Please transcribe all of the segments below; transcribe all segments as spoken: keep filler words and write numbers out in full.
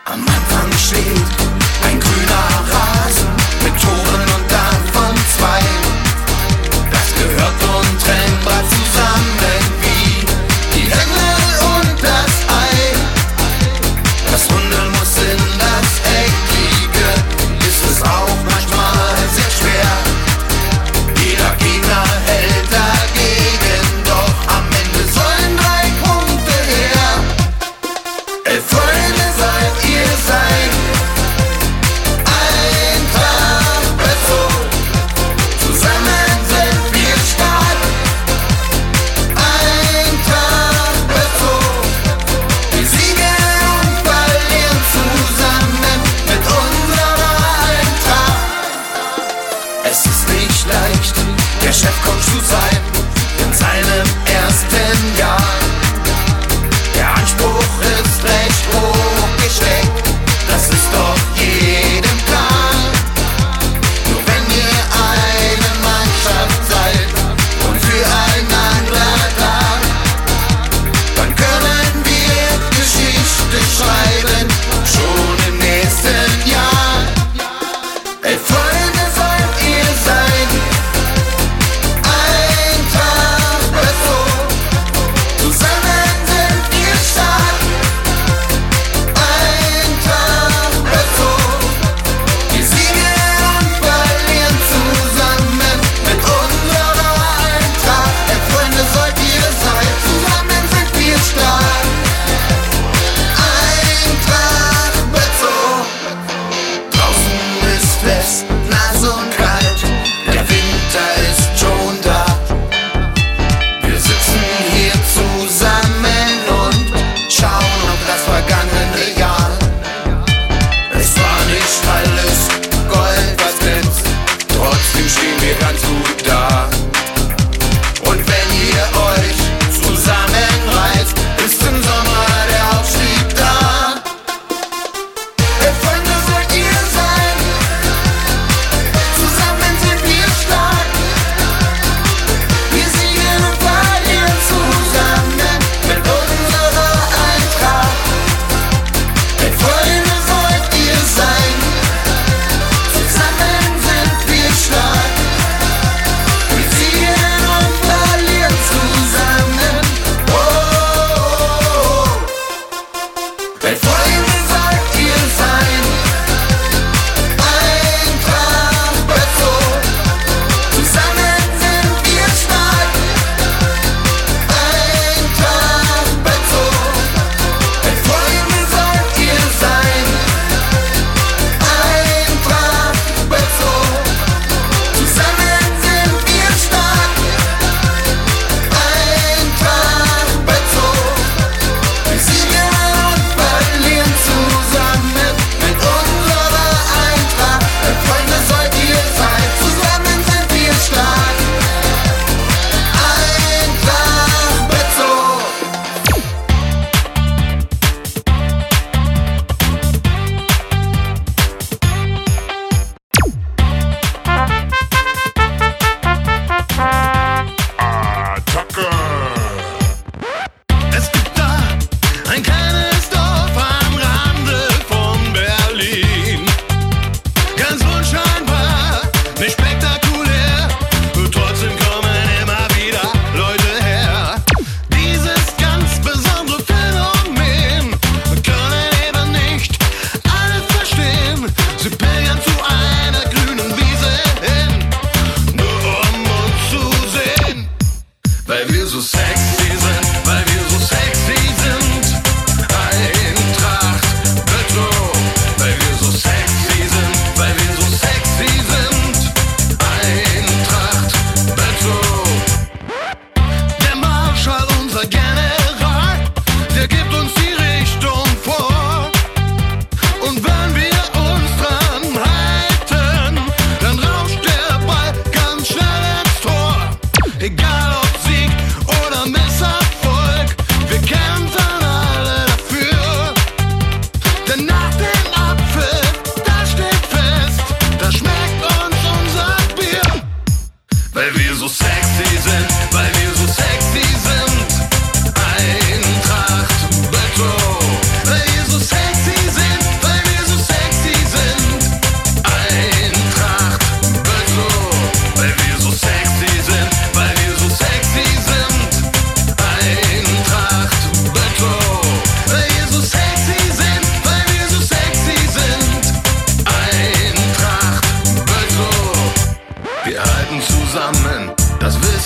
Am Anfang steht ein grüner Rasen mit Toren und davon zwei. Das gehört untrennbar zusammen wie die Henne und das Ei. Das Runde muss in das Eck liegen, ist es auch manchmal sehr schwer. Jeder Gegner hält dagegen, doch am Ende sollen drei Punkte her. Elf Freunde seid ihr sein,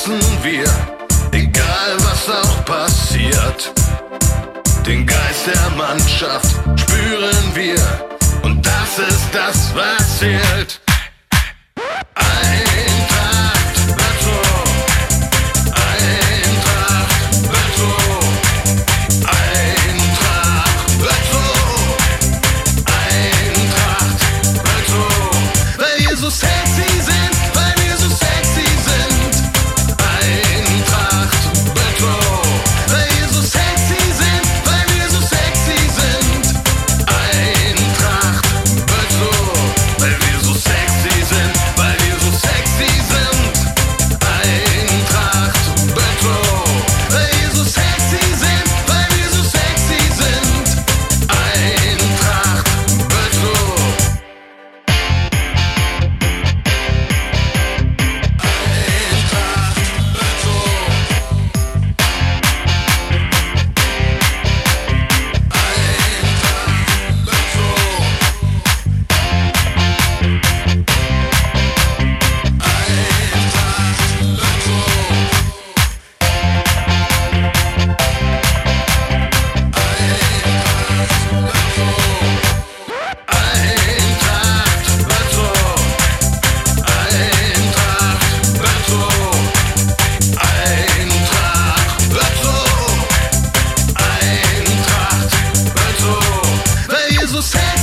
wissen wir, egal was auch passiert, den Geist der Mannschaft spüren wir und das ist das, was zählt. Eintracht wird so, Eintracht wird so, Eintracht wird so, Eintracht wird so, weil wir so sexy sind, weil wir so sexy sind. Eintracht wird so, weil wir so sexy sind, weil wir so sexy sind. Eintracht wird so, weil wir so sexy sind, weil wir so sexy sind. Eintracht wird so, weil wir so sexy sind, weil wir so sexy sind. Eintracht wird so. So sad.